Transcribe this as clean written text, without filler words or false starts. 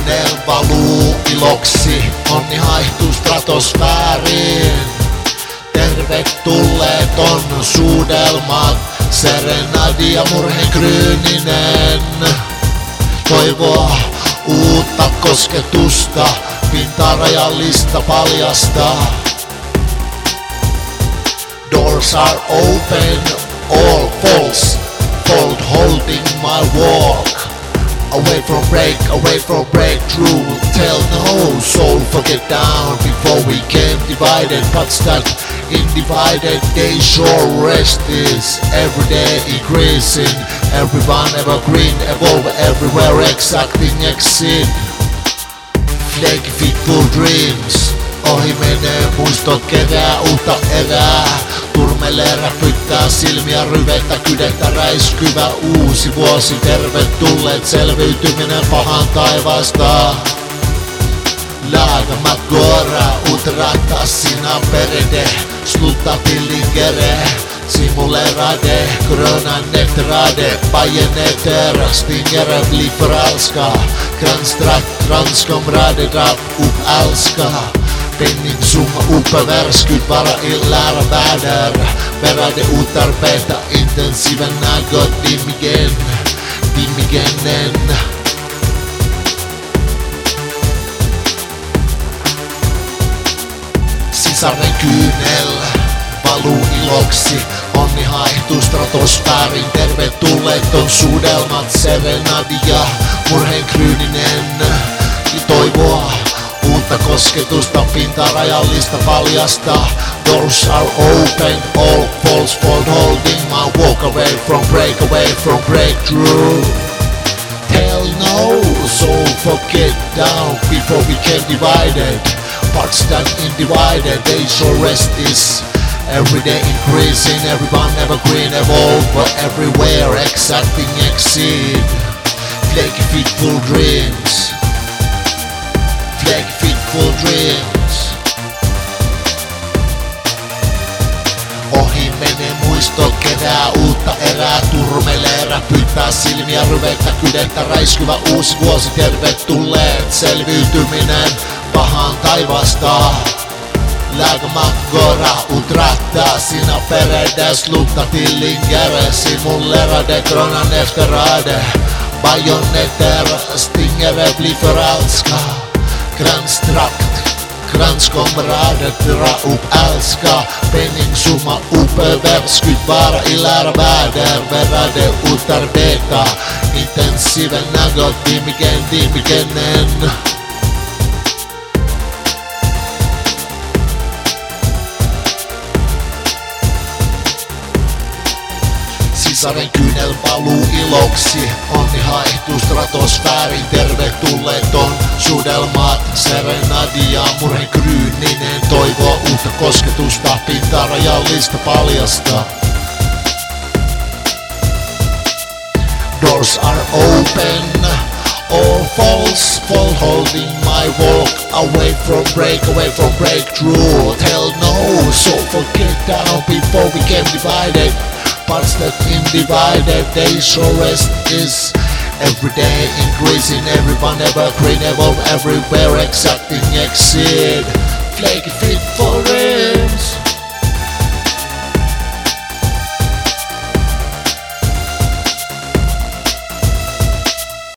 kyynel valuu iloksi, onni haihtuu stratosfääriin. Tervetulleet on suudelmat, serenadi ja murheenkryyninen. Toivoa uutta kosketusta, pintarajallista paljasta. Doors are open, all false, fold holding my walk. Away from breakthrough. Tell no soul, forget down before we came divided. But stuck in divided, they sure rest is every day increasing. Everyone evergreen, evolve everywhere, exacting exit. Flaky fitful dreams. Ohi menee muistot, kerää uutta erää. Turmelee räpyttää silmiä, ryvettä, kydettä, räiskyvä uusi vuosi. Tervetulleet selviytyminen pahan taivaasta. Lagom att gåra uträtta sina perede. Sluta tilligere, simulerade, gröna nektrade. Bajonetter, stingere, bli förälska. Transkomrade, drap upp älska. Penningsumma uppvärskud bara i lärarvärldar. Bärade utarbeta intensiven något dimmigen. Sisaren kyynel valuu iloksi, onni haihtuu stratosfäärin. Tervetulleet on suudelmat, serenadi ja murheenkryyninen. Toivoa uutta kosketusta, pintarajallista paljasta. Doors are open, all false, fold holding my walk. Away from breakthrough. Tell no soul, forget down before we came divided. Parts that in divided, they shall rest is every day increasing. Everyone evergreen, evolve everywhere, exacting exceed. Flaky fitful dreams. Flaky fitful dreams. Ohi menee muistot, kerää uutta erää. Turmelee, räpyttää silmiä, ryvettä, kydettä, räiskyvä uusi vuosi. Tervetulleet selviytyminen pahan taivaasta. Lagom att gåra uträtta sina perede. Sluta tilligere, simulerade, gröna nektrade. Bajonetter, stingere, bli förälska. Kranskomrader, dra upp älska. Penningsumma uppvärskud bara i lärarvärldar. Bärade utarbeta intensiven något dimmigenen. Sisaren kyynel valuu iloksi, onni haihtuu stratosfäärin. Tervetulleet on suudelmat, serenadi ja murheenkryyninen. Toivoa uutta kosketusta, pintarajallista paljasta. Doors are open, all false, fold holding my walk. Away from breakthrough. Tell no soul, forget down before we came divided. Parts that in divided, they shall rest is every day increasing. Everyone evergreen, evolve everywhere, exacting exceed. Flaky fitful dreams.